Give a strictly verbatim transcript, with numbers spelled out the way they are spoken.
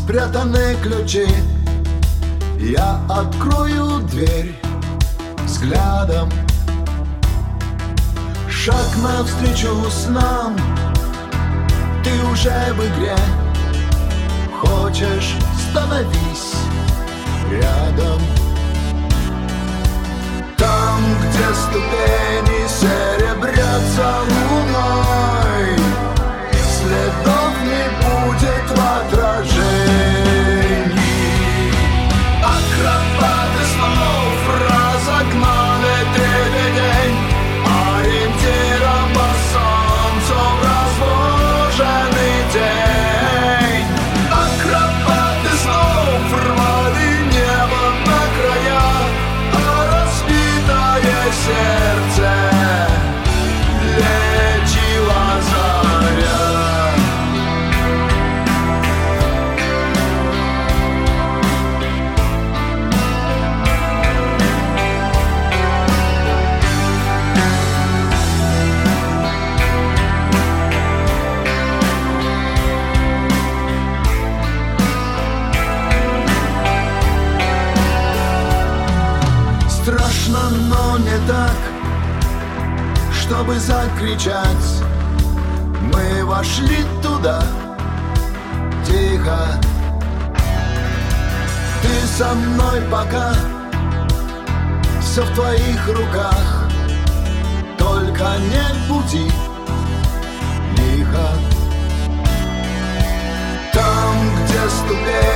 спрятаны ключи. Я открою дверь взглядом, шаг навстречу снам. Ты уже в игре, хочешь — становись рядом. Там, где ступени серебрятся луной, следов не будет в отражении. Акробаты снов разогнали дребедень, ориентиром по солнцу в разбуженный день. Акробаты снов рвали небо на края, а разбитое сердце лечила заря. Страшно, но не так, чтобы закричать. Мы вошли туда тихо. Ты со мной пока, все в твоих руках. Только не буди лихо. Там, где ступень